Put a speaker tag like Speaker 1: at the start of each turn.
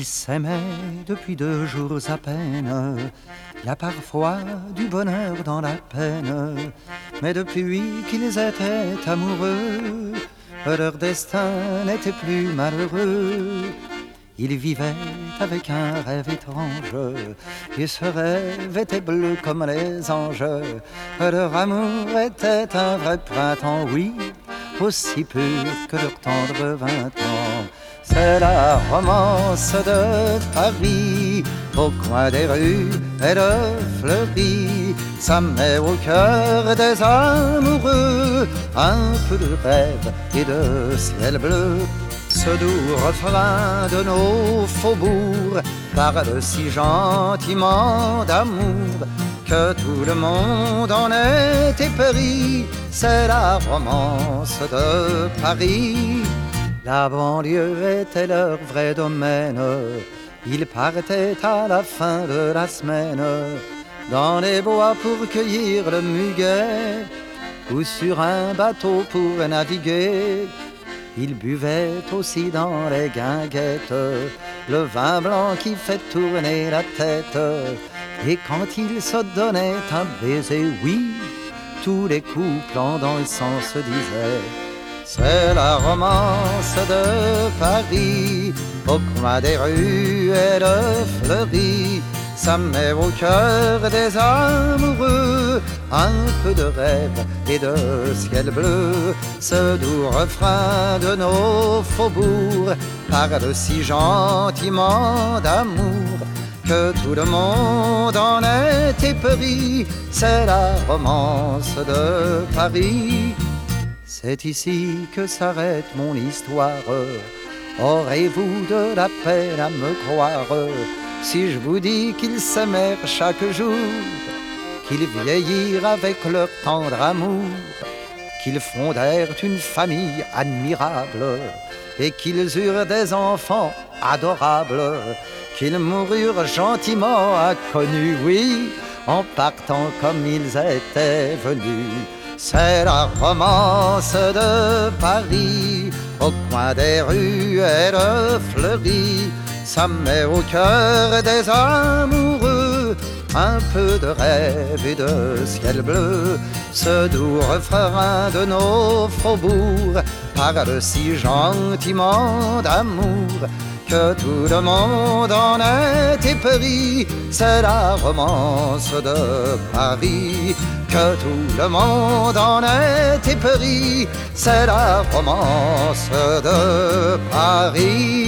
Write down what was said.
Speaker 1: Ils s'aimaient depuis 2 jours à peine. Il y a parfois du bonheur dans la peine. Mais depuis qu'ils étaient amoureux, leur destin n'était plus malheureux. Ils vivaient avec un rêve étrange, et ce rêve était bleu comme les anges. Leur amour était un vrai printemps, oui, aussi pur que leur tendre 20 ans. C'est la romance de Paris, au coin des rues elle fleurit. Ça met au cœur des amoureux un peu de rêve et de ciel bleu. Ce doux refrain de nos faubourgs parle si gentiment d'amour que tout le monde en est épris. C'est la romance de Paris. La banlieue était leur vrai domaine. Ils partaient à la fin de la semaine dans les bois pour cueillir le muguet ou sur un bateau pour naviguer. Ils buvaient aussi dans les guinguettes le vin blanc qui fait tourner la tête. Et quand ils se donnaient un baiser, oui, tous les couples en dansant se disaient: c'est la romance de Paris, au coin des rues elle fleurit. Ça met au cœur des amoureux un peu de rêve et de ciel bleu. Ce doux refrain de nos faubourgs parle si gentiment d'amour que tout le monde en est épris. C'est la romance de Paris. C'est ici que s'arrête mon histoire. Aurez-vous de la peine à me croire si je vous dis qu'ils s'aimèrent chaque jour, qu'ils vieillirent avec leur tendre amour, qu'ils fondèrent une famille admirable et qu'ils eurent des enfants adorables, qu'ils moururent gentiment inconnus, oui, en partant comme ils étaient venus. C'est la romance de Paris, au coin des rues elle fleurit. Ça met au cœur des amoureux un peu de rêve et de ciel bleu. Ce doux refrain de nos faubourgs parle si gentiment d'amour que tout le monde en est épris. C'est la romance de Paris, que tout le monde en est épris. C'est la romance de Paris.